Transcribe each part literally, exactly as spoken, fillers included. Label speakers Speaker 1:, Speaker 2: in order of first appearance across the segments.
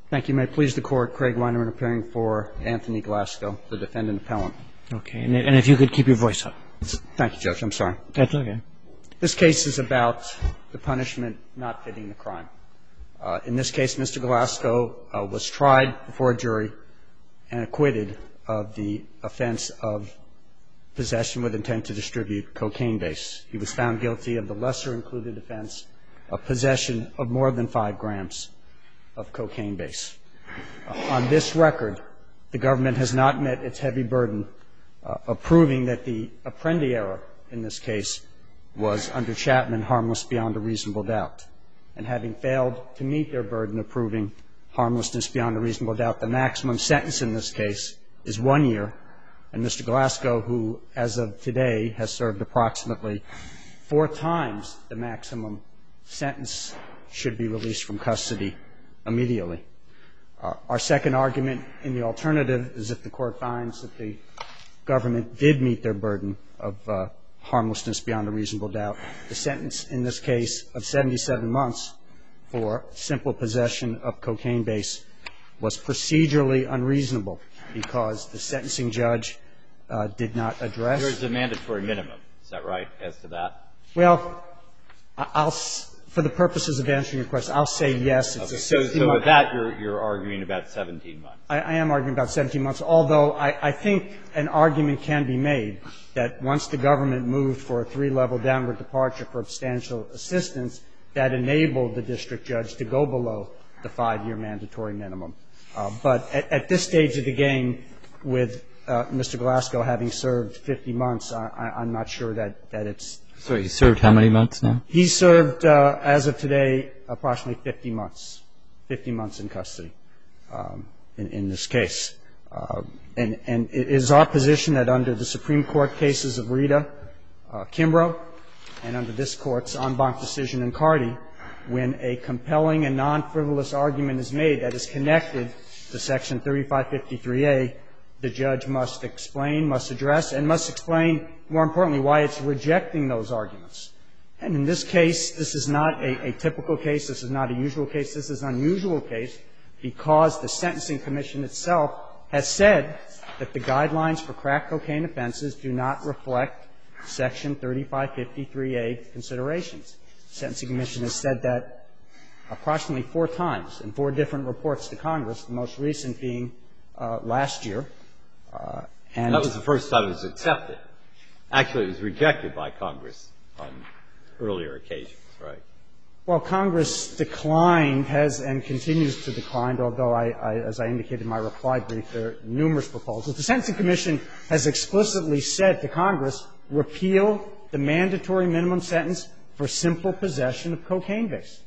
Speaker 1: Thank you. May it please the Court, Craig Weinerman appearing for Anthony Glasgow, the defendant appellant.
Speaker 2: Okay. And, and if you could keep your voice up.
Speaker 1: Thank you, Judge. I'm sorry.
Speaker 2: That's okay.
Speaker 1: This case is about the punishment not fitting the crime. Uh, in this case, Mister Glasgow uh, was tried before a jury and acquitted of the offense of possession with intent to distribute cocaine base. He was found guilty of the lesser included offense of possession of more than five grams of cocaine base. Uh, on this record, the government has not met its heavy burden uh, of proving that the Apprendi error in this case was under Chapman harmless beyond a reasonable doubt. And having failed to meet their burden of proving harmlessness beyond a reasonable doubt, the maximum sentence in this case is one year. And Mister Glasgow, who as of today has served approximately four times the maximum sentence, should be released from custody immediately. Uh, our second argument in the alternative is if the Court finds that the government did meet their burden of uh, harmlessness beyond a reasonable doubt, the sentence in this case of seventy-seven months for simple possession of cocaine base was procedurally unreasonable because the sentencing judge uh, did not address.
Speaker 3: There's a mandatory minimum. Is that right as to that?
Speaker 1: Well, I'll, for the purposes of answering your question, I'll say yes. It's
Speaker 3: okay.
Speaker 1: a
Speaker 3: so, so with that, you're, you're arguing about seventeen months.
Speaker 1: I, I am arguing about seventeen months, although I, I think an argument can be made that once the government moved for a three-level downward departure for substantial assistance, that enabled the district judge to go below the five-year mandatory minimum. Uh, but at, at this stage of the game, with uh, Mister Glasgow having served fifty months, I, I, I'm not sure that, that it's.
Speaker 2: So he served how many months now?
Speaker 1: He served, uh, as of today, approximately fifty months, fifty months in custody um, in, in this case. Uh, and, and it is our position that under the Supreme Court cases of Rita, uh, Kimbrough, and under this Court's en banc decision in Carty, when a compelling and non-frivolous argument is made that is connected to Section thirty-five fifty-three A, the judge must explain, must address, and must explain, more importantly, why it's rejecting those arguments. And in this case, this is not a, a typical case. This is not a usual case. This is an unusual case because the Sentencing Commission itself has said that the guidelines for crack cocaine offenses do not reflect Section thirty-five fifty-three A considerations. The Sentencing Commission has said that approximately four times in four different reports to Congress, the most recent being uh, last year. Uh, and
Speaker 3: that was the first time it was accepted. Actually, it was rejected by Congress on earlier occasions, right?
Speaker 1: Well, Congress declined, has and continues to decline, although I, I, as I indicated in my reply brief, there are numerous proposals. The Sentencing Commission has explicitly said to Congress, repeal the mandatory minimum sentence for simple possession of cocaine base.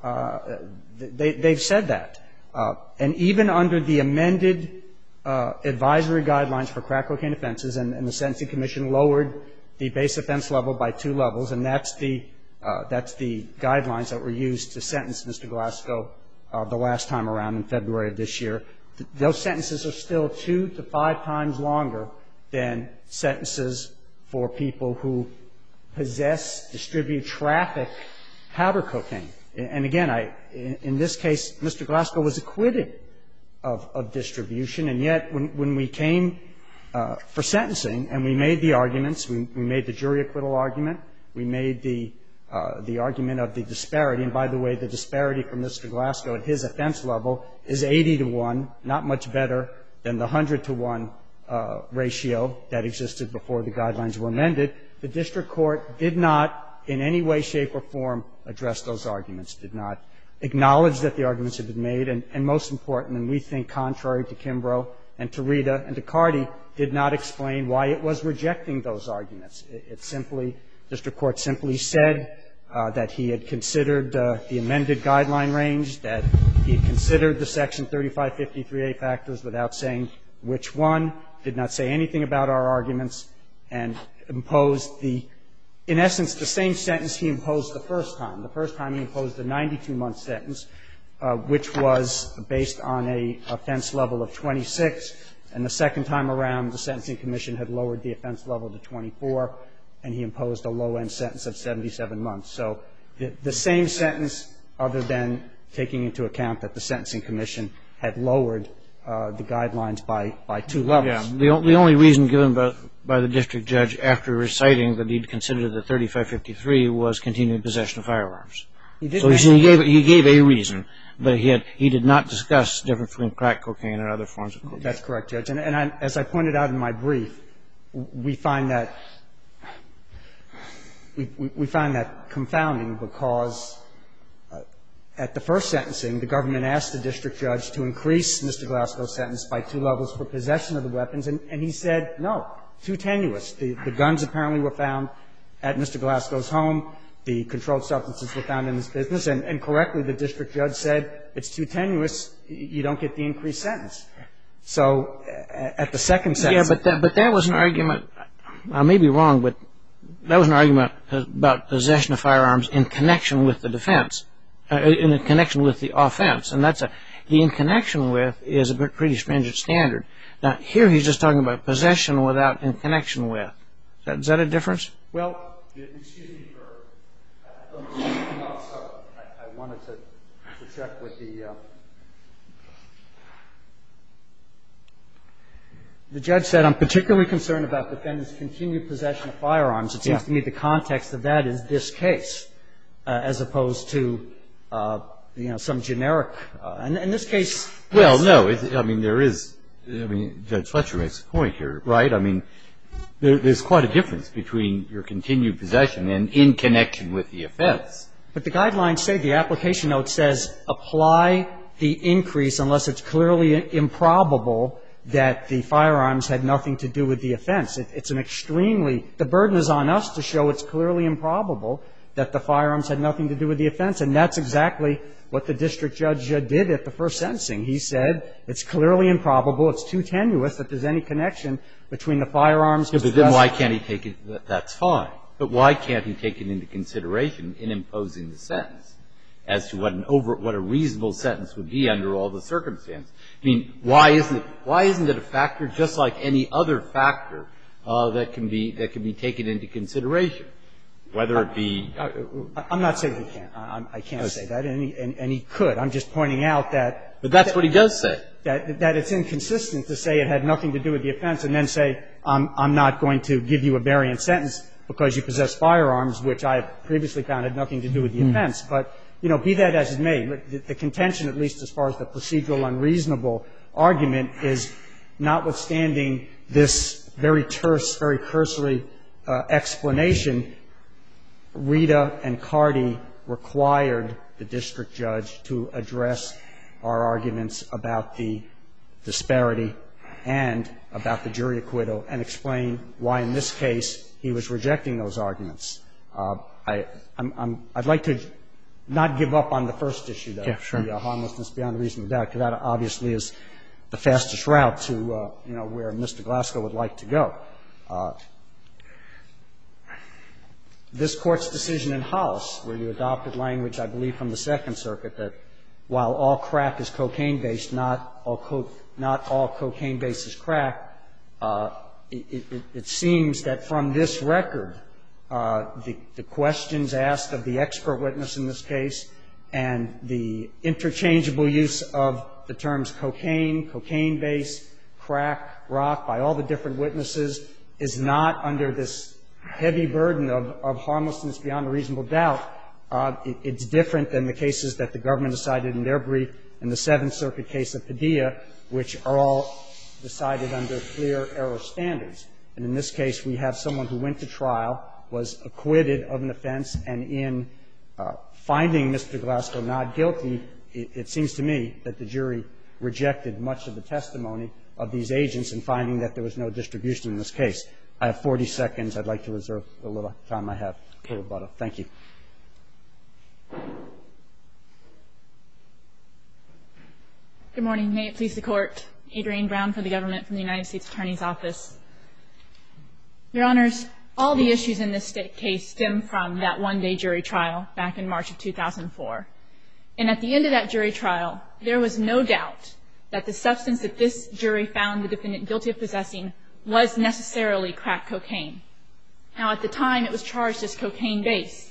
Speaker 1: Uh, they, they've said that. Uh, and even under the amended uh, advisory guidelines for crack cocaine offenses, and, and the Sentencing Commission lowered the base offense level by two levels, and that's the uh, that's the guidelines that were used to sentence Mister Glasgow uh, the last time around in February of this year. Th- those sentences are still two to five times longer than sentences for people who possess, distribute, traffic powder cocaine. And again, I, in, in this case, Mister Glasgow was acquitted of, of distribution, and yet when, when we came uh, for sentencing and we made the arguments, we, we made the jury acquittal argument, we made the, uh, the argument of the disparity, and by the way, the disparity for Mister Glasgow at his offense level is eighty to one, not much better than the one hundred to one uh, ratio that existed before the guidelines were amended. The district court did not in any way, shape, or form address those arguments, did not acknowledge that the arguments had been made, and, and most important, and we think contrary to Kimbrough and to Rita and to Carty, did not explain why it was rejecting those arguments. It, it simply, district court simply said uh, that he had considered uh, the amended guideline range, that he had considered the Section thirty-five fifty-three A factors without saying which one, did not say anything about our arguments, and imposed the, in essence, the same sentence he imposed the first time. The first time he imposed a ninety-two month sentence, uh, which was based on a offense level of twenty-six, and the second time around, the Sentencing Commission had lowered the offense level to twenty-four, and he imposed a low-end sentence of seventy-seven months. So the, the same sentence, other than taking into account that the Sentencing Commission had lowered uh, the guidelines by, by two levels.
Speaker 2: Yeah. The, the only reason given by, by the district judge after reciting that he'd considered the thirty-five fifty-three was continued possession of firearms.
Speaker 1: He did
Speaker 2: so
Speaker 1: mention-
Speaker 2: he gave, he gave a reason, but he, had, he did not discuss the difference between crack cocaine and other forms of cocaine.
Speaker 1: That's correct, Judge. And, and I, as I pointed out in my brief, we find that we, we, we find that confounding because uh, at the first sentencing, the government asked the district judge to increase Mister Glasgow's sentence by two levels for possession of the weapons, and, and he said, no, too tenuous. The, the guns apparently were found at Mister Glasgow's home. The controlled substances were found in his business, and, and correctly, the district judge said, it's too tenuous, you don't get the increased sentence. So at the second sentence...
Speaker 2: Yeah, but that, but that was an argument, I may be wrong, but that was an argument about possession of firearms in connection with the defense, uh, in connection with the offense, and that's a, the in connection with is a pretty stringent standard. Now, here he's just talking about possession without in connection with. Is that, is that a difference?
Speaker 1: Well, excuse me for... I, I wanted to, to check with the... Uh, The judge said, I'm particularly concerned about defendant's continued possession of firearms. It seems
Speaker 2: yeah.
Speaker 1: to me the context of that is this case, uh, as opposed to, uh, you know, some generic. Uh, and in this case...
Speaker 3: Well, no. It, I mean, there is... I mean, Judge Fletcher makes a point here, right? I mean, there, there's quite a difference between your continued possession and in connection with the offense.
Speaker 1: But the guidelines say, the application note says, apply the increase unless it's clearly improbable that the firearms had nothing to do with the offense. It, it's an extremely, the burden is on us to show it's clearly improbable that the firearms had nothing to do with the offense, and that's exactly what the district judge did at the first sentencing. He said it's clearly improbable, it's too tenuous that there's any connection between the firearms...
Speaker 3: Yeah, but then why can't he take it, that's fine, but why can't he take it into consideration in imposing the sentence as to what an over, what a reasonable sentence would be under all the circumstances? I mean, why isn't it, why isn't it a factor just like any other factor uh, that can be that can be taken into consideration, whether it be?
Speaker 1: Uh, I'm not saying he can't. I, I can't say that, and he, and, and he could. I'm just pointing out that.
Speaker 3: But that's that, what he does say.
Speaker 1: That that it's inconsistent to say it had nothing to do with the offense, and then say I'm I'm not going to give you a variant sentence because you possess firearms, which I previously found had nothing to do with the mm. offense, but. You know, be that as it may, the, the contention, at least as far as the procedural unreasonable argument, is notwithstanding this very terse, very cursory uh, explanation, Rita and Carty required the district judge to address our arguments about the disparity and about the jury acquittal and explain why, in this case, he was rejecting those arguments. Uh, I, I'm, I'm, I'd like to not give up on the first issue, though,
Speaker 2: yeah, sure.
Speaker 1: the uh, harmlessness beyond reasonable doubt, because that obviously is the fastest route to, uh, you know, where Mister Glasgow would like to go. Uh, this Court's decision in Hollis, where you adopted language, I believe, from the Second Circuit, that while all crack is cocaine-based, not all co- not all cocaine-based is crack, uh, it, it, it seems that from this record, Uh, the, the questions asked of the expert witness in this case and the interchangeable use of the terms cocaine, cocaine-based, crack, rock by all the different witnesses is not under this heavy burden of, of harmlessness beyond a reasonable doubt. Uh, it, it's different than the cases that the government decided in their brief in the Seventh Circuit case of Padilla, which are all decided under clear error standards. And in this case, we have someone who went to trial, was acquitted of an offense, and in uh, finding Mister Glasgow not guilty, it, it seems to me that the jury rejected much of the testimony of these agents in finding that there was no distribution in this case. I have forty seconds. I'd like to reserve the little time I have for rebuttal. Thank you.
Speaker 4: Good morning. May it please the Court. Adrienne Brown for the government from the United States Attorney's Office. Your Honors, all the issues in this case stem from that one-day jury trial back in March of two thousand four. And at the end of that jury trial, there was no doubt that the substance that this jury found the defendant guilty of possessing was necessarily crack cocaine. Now, at the time, it was charged as cocaine-based.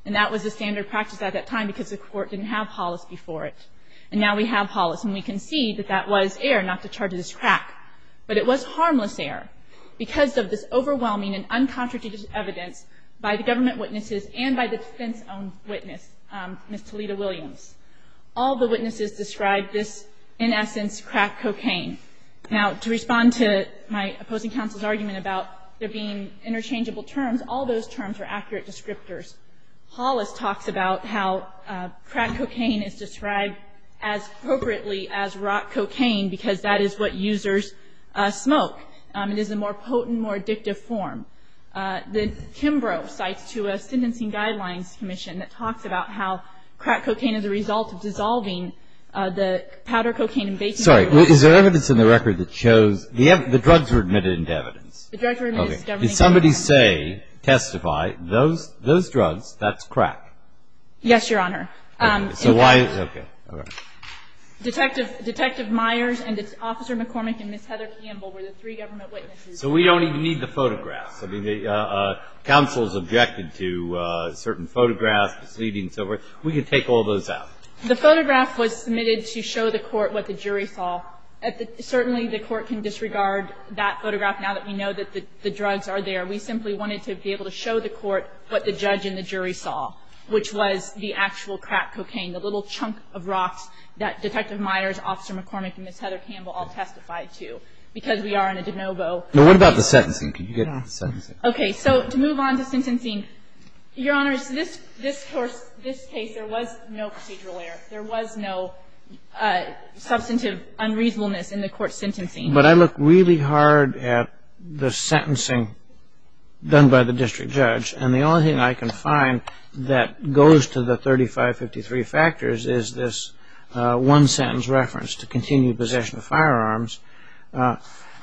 Speaker 4: And that was the standard practice at that time because the court didn't have Hollis before it. And now we have Hollis, and we can see that that was error, not to charge it as crack. But it was harmless error because of this overwhelming and uncontradicted evidence by the government witnesses and by the defense own witness, um, Miz Toledo Williams. All the witnesses described this, in essence, crack cocaine. Now, to respond to my opposing counsel's argument about there being interchangeable terms, all those terms are accurate descriptors. Hollis talks about how uh, crack cocaine is described as appropriately as rock cocaine because that is what users uh, smoke. Um, it is a more potent, more addictive form. Uh, the Kimbrough cites to a sentencing guidelines commission that talks about how crack cocaine is a result of dissolving uh, the powder cocaine in baking
Speaker 3: Sorry,
Speaker 4: soda.
Speaker 3: is there evidence in the record that shows the, ev- the drugs were admitted into evidence?
Speaker 4: The drugs were admitted
Speaker 3: Okay.
Speaker 4: as government.
Speaker 3: Did somebody say, testify, those those drugs, that's crack?
Speaker 4: Yes, Your Honor. Um,
Speaker 3: Okay. So
Speaker 4: in
Speaker 3: why?
Speaker 4: fact,
Speaker 3: Okay. All right.
Speaker 4: Detective Detective Myers and Officer McCormick and Miz Heather Campbell were the three government witnesses.
Speaker 3: So we don't even need the photographs. I mean, the uh, uh, counsels objected to uh, certain photographs, misleading and so forth. We could take all those out.
Speaker 4: The photograph was submitted to show the court what the jury saw. At the, certainly, the court can disregard that photograph now that we know that the, the drugs are there. We simply wanted to be able to show the court what the judge and the jury saw, which was the actual crack cocaine, the little chunk of rocks that Detective Myers, Officer McCormick, and Miz Heather Campbell all testified to, because we are in a de novo.
Speaker 3: Now, what about the sentencing? Could you get to the sentencing?
Speaker 4: Okay, so to move on to sentencing, Your Honors, this this course, this case, there was no procedural error. There was no uh, substantive unreasonableness in the court's sentencing.
Speaker 2: But I look really hard at the sentencing done by the district judge, and the only thing I can find that goes to the thirty-five fifty-three factors is this uh, one sentence reference to continued possession of firearms. Uh,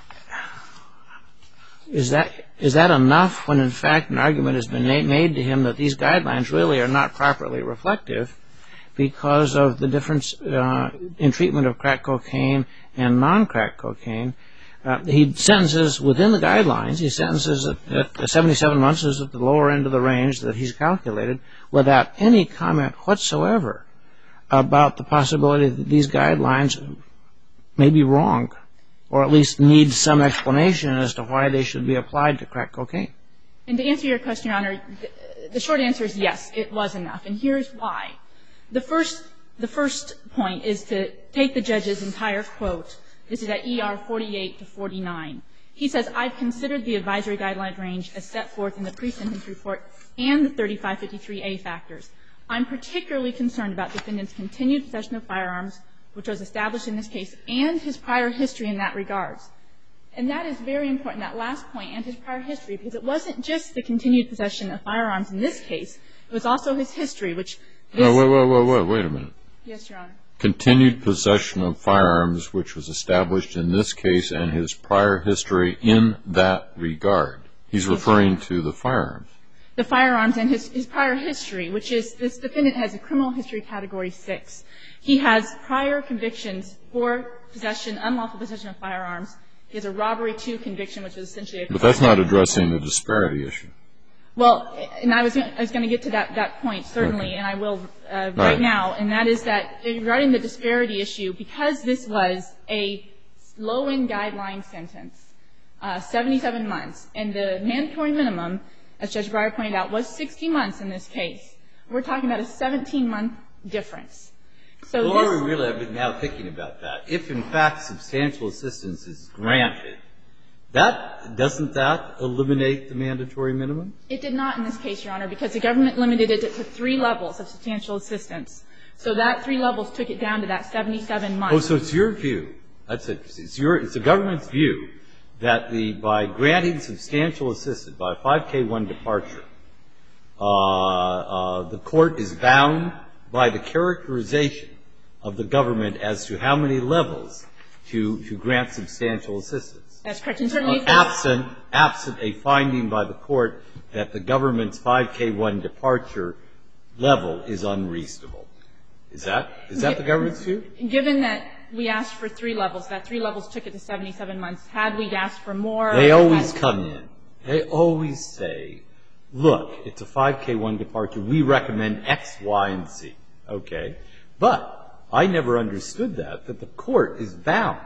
Speaker 2: is that is that enough when in fact an argument has been made to him that these guidelines really are not properly reflective because of the difference uh, in treatment of crack cocaine and non-crack cocaine? Uh, he sentences within the guidelines. He sentences at, at seventy-seven months is at the lower end of the range that he's calculated without any comment whatsoever about the possibility that these guidelines may be wrong or at least need some explanation as to why they should be applied to crack cocaine.
Speaker 4: And to answer your question, Your Honor, the, the short answer is yes, it was enough. And here's why. The first, the first point is to take the judge's entire quote. This is at E R forty-eight to forty-nine. He says, I've considered the advisory guideline range as set forth in the pre-sentence report and the thirty-five fifty-three A factors. I'm particularly concerned about defendant's continued possession of firearms, which was established in this case, and his prior history in that regards. And that is very important, that last point, and his prior history, because it wasn't just the continued possession of firearms in this case. It was also his history, which this
Speaker 5: No, wait, wait, wait, wait, wait a minute.
Speaker 4: Yes, Your Honor.
Speaker 5: Continued possession of firearms, which was established in this case, and his prior history in that regard. He's referring to the firearms.
Speaker 4: The firearms and his, his prior history, which is this defendant has a criminal history category six. He has prior convictions for possession, unlawful possession of firearms. He has a robbery two conviction, which is essentially a
Speaker 5: But that's not addressing the disparity issue.
Speaker 4: Well, and I was going I was going to get to that, that point, certainly, okay. and I will uh, right, right now, and that is that regarding the disparity issue, because this was a low-end guideline sentence, uh, seventy-seven months, and the mandatory minimum, as Judge Breyer pointed out, was sixty months in this case. We're talking about a seventeen-month difference. So
Speaker 3: well,
Speaker 4: this,
Speaker 3: are we really have been now thinking about that? If, in fact, substantial assistance is granted, That, doesn't that eliminate the mandatory minimum?
Speaker 4: It did not in this case, Your Honor, because the government limited it to three levels of substantial assistance. So that three levels took it down to that seventy-seven months.
Speaker 3: Oh, so it's your view. That's interesting. It's your, it's the government's view that the, by granting substantial assistance, by a five K one departure, uh, uh, the court is bound by the characterization of the government as to how many levels to, to grant substantial assistance.
Speaker 4: That's correct. And certainly,
Speaker 3: uh, absent, absent a finding by the court that the government's five K one departure level is unreasonable. Is that, is that the government's view?
Speaker 4: Given that we asked for three levels, that three levels took it to seventy-seven months. Had we asked for more?
Speaker 3: They always come in. They always say, look, it's a five K one departure. We recommend X, Y, and Z. Okay. But I never understood that, that the court is bound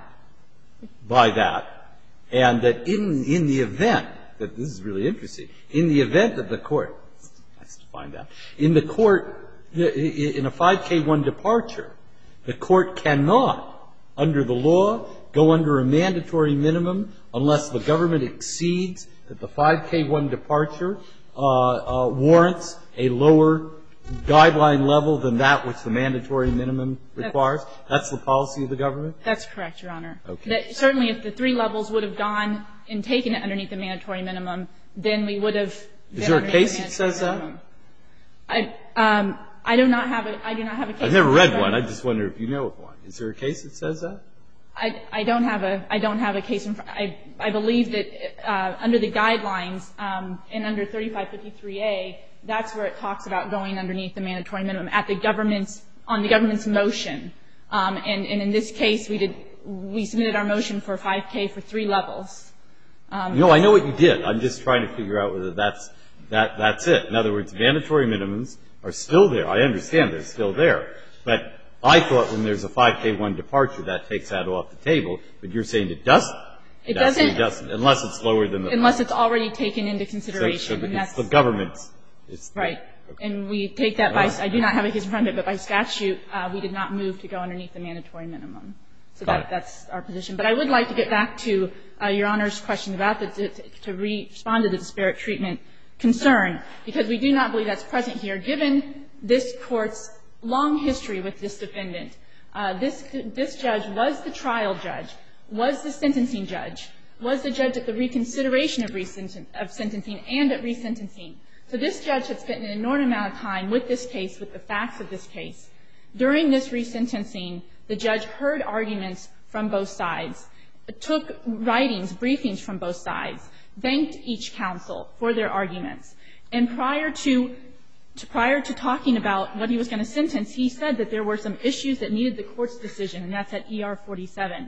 Speaker 3: by that, and that in, in the event, that this is really interesting, in the event that the court, nice to find out, in the court, in a five K one departure, the court cannot, under the law, go under a mandatory minimum unless the government exceeds that the five K one departure uh, uh, warrants a lower guideline level than that which the mandatory minimum requires? That's, That's the policy of the government?
Speaker 4: That's correct, Your Honor.
Speaker 3: Okay.
Speaker 4: That certainly if the three levels would have gone and taken it underneath the mandatory minimum, then we would have been
Speaker 3: Is there a
Speaker 4: underneath
Speaker 3: case
Speaker 4: the
Speaker 3: that says
Speaker 4: minimum.
Speaker 3: that?
Speaker 4: I, um, I do not have a, I do not have a case.
Speaker 3: I've never read one. I just wonder if you know of one. Is there a case that says that?
Speaker 4: I, I don't have a, I don't have a case in front. I, I believe that uh, under the guidelines um, and under thirty-five fifty-three A, that's where it talks about going underneath the mandatory minimum at the government's, on the government's motion. Um, and, and in this case, we did, we submitted our motion for five K for three levels. Um,
Speaker 3: No, I know what you did. I'm just trying to figure out whether that's, that, that's it. In other words, mandatory minimums are still there. I understand they're still there. But I thought when there's a five K one departure, that takes that off the table. But you're saying it doesn't.
Speaker 4: It doesn't.
Speaker 3: It doesn't, unless it's lower than the.
Speaker 4: Unless it's already taken into consideration.
Speaker 3: So, so
Speaker 4: and
Speaker 3: it's
Speaker 4: that's
Speaker 3: the government's. It's the,
Speaker 4: right.
Speaker 3: Okay.
Speaker 4: And we take that by,
Speaker 3: Right.
Speaker 4: I do not have a case in front of it, but by statute, uh, we did not move to go underneath the mandatory minimum. So that, that's our position. But I would like to get back to uh, Your Honor's question about the, to, to respond to the disparate treatment concern, because we do not believe that's present here. Given this Court's long history with this defendant, uh, this, this judge was the trial judge, was the sentencing judge, was the judge at the reconsideration of, resenten- of sentencing and at resentencing. So this judge had spent an inordinate amount of time with this case, with the facts of this case. During this resentencing, the judge heard arguments from both sides, took writings, briefings from both sides, thanked each counsel for their arguments. And prior to, to, prior to talking about what he was going to sentence, he said that there were some issues that needed the Court's decision, and that's at E R forty-seven.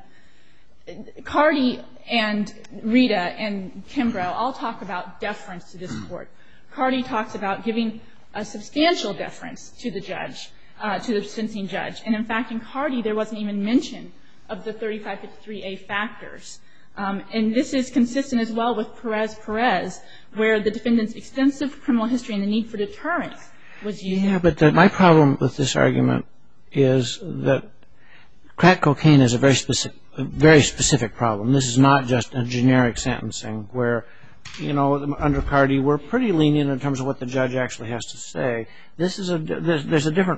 Speaker 4: Carty and Rita and Kimbrough all talk about deference to this Court. Carty talks about giving a substantial deference to the judge, uh, to the sentencing judge. And in fact, in Carty, there wasn't even mention of the thirty-five fifty-three A factors. Um, and this is consistent as well with Perez-Perez, where the defendant's extensive criminal history and the need for deterrence was used.
Speaker 2: Yeah, but the, my problem with this argument is that crack cocaine is a very specific, a very specific problem. This is not just a generic sentencing where, you know, under Carty, we're pretty lenient in terms of what the judge actually has to say. This is a, there's, there's a different,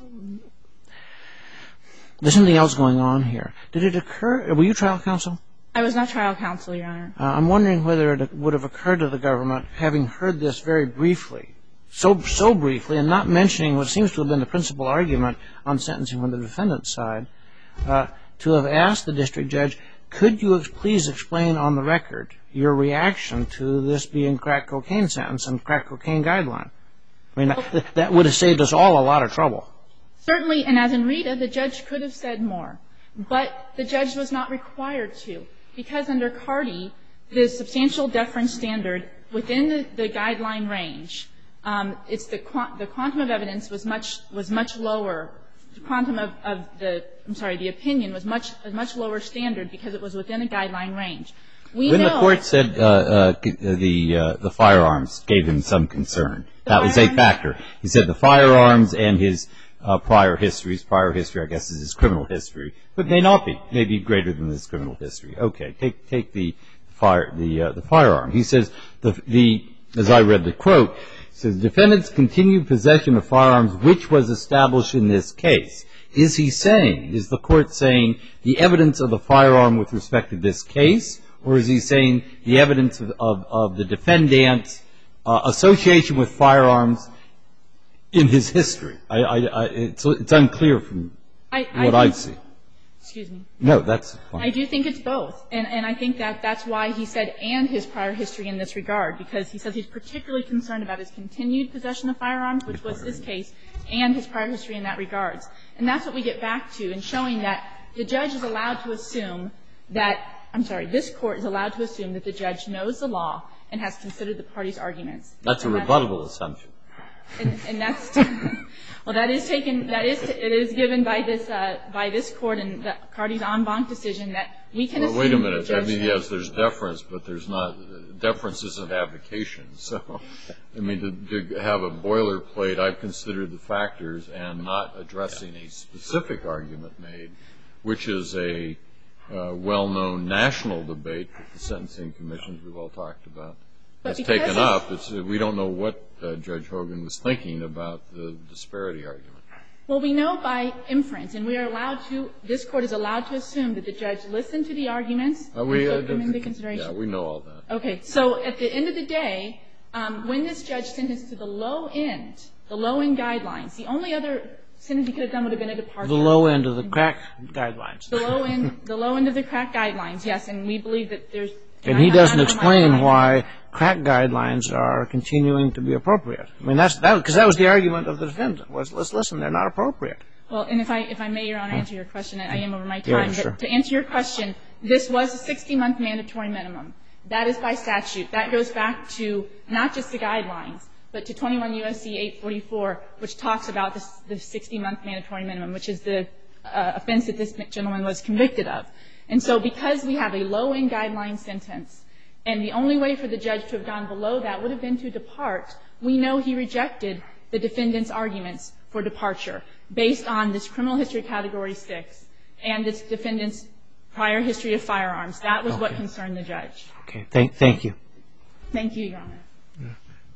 Speaker 2: there's something else going on here. Did it occur, were you trial counsel?
Speaker 4: I was not trial counsel, Your Honor.
Speaker 2: Uh, I'm wondering whether it would have occurred to the government, having heard this very briefly, so, so briefly, and not mentioning what seems to have been the principal argument on sentencing from the defendant's side, uh, to have asked the district judge, could you please explain on the record your reaction to this being crack cocaine sentence and crack cocaine guideline? I mean, that, that would have saved us all a lot of trouble.
Speaker 4: Certainly, and as in Rita, the judge could have said more. But the judge was not required to, because under Carty, the substantial deference standard within the, the guideline range, um, it's the, quant, the quantum of evidence was much, was much lower. The quantum of, of the, I'm sorry, the opinion was much, a much lower standard because it was within a guideline range. We
Speaker 3: when
Speaker 4: know
Speaker 3: the court said uh, uh, the uh, the firearms gave him some concern, that was a factor. He said the firearms and his uh, prior history, his prior history, I guess, is his criminal history, but may not be, may be greater than his criminal history. Okay, take take the fire the uh, the firearm. He says the the as I read the quote, he says defendant's continued possession of firearms, which was established in this case. Is he saying, is the court saying the evidence of the firearm with respect to this case? Or is he saying the evidence of, of, of the defendant's uh, association with firearms in his history? I, I, I, it's, it's unclear from
Speaker 4: I, I
Speaker 3: what I
Speaker 4: think,
Speaker 3: see.
Speaker 4: Excuse me.
Speaker 3: No, that's fine.
Speaker 4: I do think it's both. And, and I think that that's why he said and his prior history in this regard, because he says he's particularly concerned about his continued possession of firearms, which was his case, and his prior history in that regards. And that's what we get back to in showing that the judge is allowed to assume that I'm sorry, this Court is allowed to assume that the judge knows the law and has considered the parties' arguments.
Speaker 3: That's a
Speaker 4: And
Speaker 3: rebuttable assumption.
Speaker 4: And, and that's well, that is taken. That is it is given by this uh, by this court and the Carty's en banc decision that we can
Speaker 5: Well,
Speaker 4: assume.
Speaker 5: wait a minute.
Speaker 4: the
Speaker 5: I
Speaker 4: judge
Speaker 5: mean,
Speaker 4: knows.
Speaker 5: yes, there's deference, but there's not deference isn't abdication. So, I mean, to, to have a boilerplate, I've considered the factors and not addressing a specific argument made, which is a uh, well-known national debate that the sentencing commissions we've all talked about.
Speaker 4: But
Speaker 5: It's
Speaker 4: because
Speaker 5: taken
Speaker 4: it's-
Speaker 5: up. It's, we don't know what uh, Judge Hogan was thinking about the disparity argument.
Speaker 4: Well, we know by inference, and we are allowed to. This court is allowed to assume that the judge listened to the arguments
Speaker 5: Uh, we,
Speaker 4: and
Speaker 5: uh,
Speaker 4: took them into consideration.
Speaker 5: Yeah, we know all that.
Speaker 4: Okay, so at the end of the day, um, when this judge sentenced to the low end, the low end guidelines, the only other sentence he could have done would have been a departure.
Speaker 2: The low end of the crack guidelines.
Speaker 4: The low end, the low end of the crack guidelines, yes, and we believe that there's.
Speaker 2: And he
Speaker 4: I- I
Speaker 2: doesn't
Speaker 4: don't know my
Speaker 2: explain
Speaker 4: time.
Speaker 2: why crack guidelines are continuing to be appropriate. I mean, that's that because that was the argument of the defendant was, let's listen, they're not appropriate.
Speaker 4: Well, and if I, if I may, Your Honor, answer your question, I am over my
Speaker 2: Yeah,
Speaker 4: time.
Speaker 2: sure.
Speaker 4: But to answer your question, this was a sixty-month mandatory minimum. That is by statute. That goes back to not just the guidelines, but to twenty-one U S C eight forty-four, which talks about this, the sixty-month mandatory minimum, which is the uh, offense that this gentleman was convicted of. And so because we have a low-end guideline sentence, and the only way for the judge to have gone below that would have been to depart, we know he rejected the defendant's arguments for departure based on this criminal history category six and this defendant's prior history of firearms. That was what concerned the judge.
Speaker 2: Okay, thank, thank you.
Speaker 4: Thank you, Your Honor.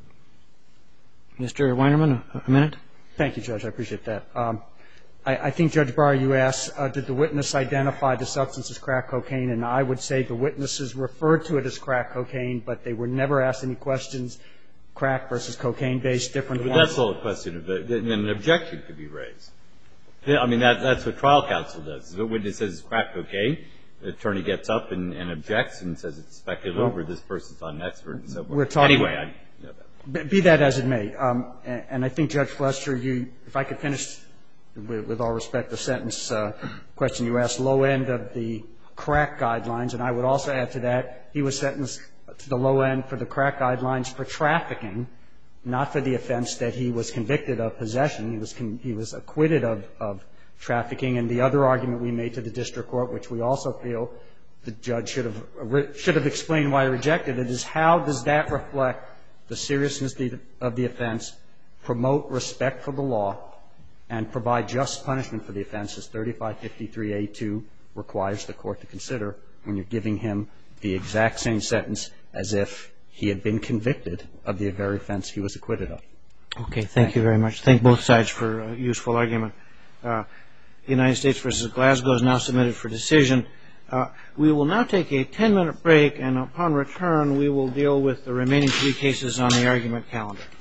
Speaker 2: Mister Weinerman, a minute?
Speaker 1: Thank you, Judge. I appreciate that. Um, I, I think, Judge Breyer, you asked, uh, did the witness identify the substance as crack cocaine? And I would say the witnesses referred to it as crack cocaine, but they were never asked any questions, crack versus cocaine-based, different
Speaker 3: But
Speaker 1: ones.
Speaker 3: that's all a question of it. Then an objection could be raised. Yeah, I mean, that, that's what trial counsel does. The witness says it's crack cocaine. The attorney gets up and, and objects and says it's speculative or this person's not an expert and so forth.
Speaker 1: We're talking-
Speaker 3: Anyway, I know that.
Speaker 1: Be that as it may, um, and, and I think, Judge Fletcher, you, if I could finish, with, with all respect, the sentence uh, question you asked, low end of the crack guidelines, and I would also add to that, he was sentenced to the low end for the crack guidelines for trafficking, not for the offense that he was convicted of possession. He was con- he was acquitted of, of trafficking. And the other argument we made to the district court, which we also feel the judge should have should have explained why he rejected it, is how does that reflect the seriousness of the offense, promote respect for the law, and provide just punishment for the offense, as thirty-five fifty-three A two requires the court to consider when you're giving him the exact same sentence as if he had been convicted of the very offense he was acquitted of.
Speaker 2: Okay, thank you very much. Thank both sides for a useful argument. Uh, United States versus Glasgow is now submitted for decision. Uh, we will now take a ten-minute break, and upon return, we will deal with the remaining three cases on the argument calendar.